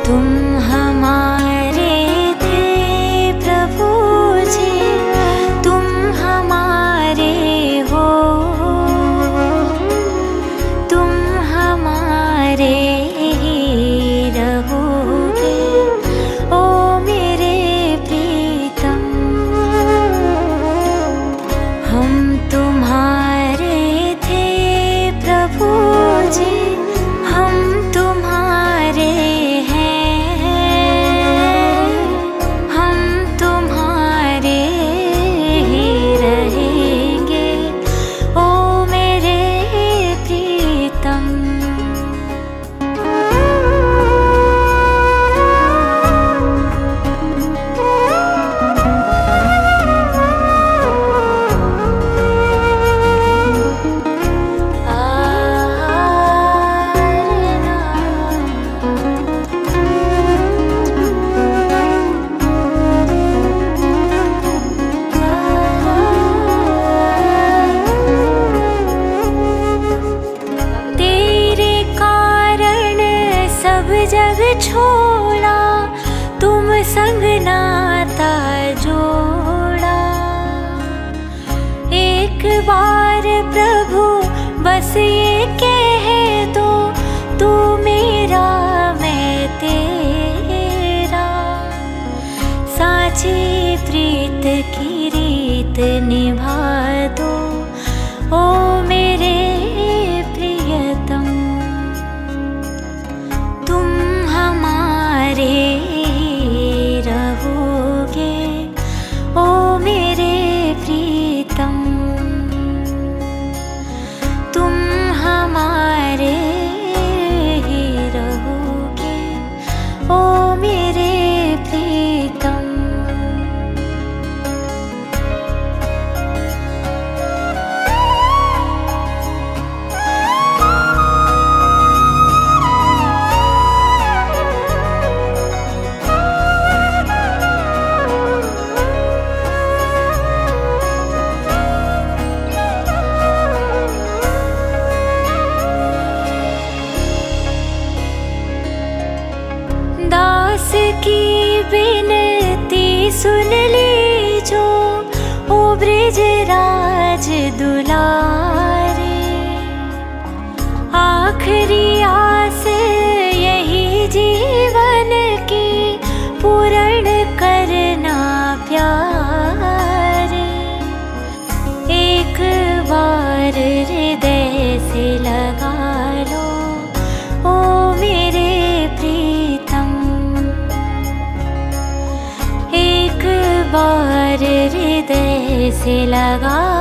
तुम हमारे थे प्रभु जी, तुम हमारे हो, तुम हमारे ही रहोगे ओ मेरे प्रीतम। हम तुम्हारे थे प्रभु जी, हम तुम्हारे जग छोड़ा, तुम संग नाता जोड़ा। एक बार प्रभु बस ये कह दो, तू मेरा मैं तेरा। साची प्रीत की रीत निभा दो ओ मेरे प्रियतम। रहोगे ओ मेरे प्रीतम, तुम हमारे ही रहोगे ओ मेरे प्रीतम। दास की विनती सुन लीजो ओ ब्रजराज दुलारे। आखिरी आस यही जीवन की पूर्ण करना प्यारे। एक बार हृदय से लगा लो ओ मेरे प्रीतम। एक बार हृदय से लगा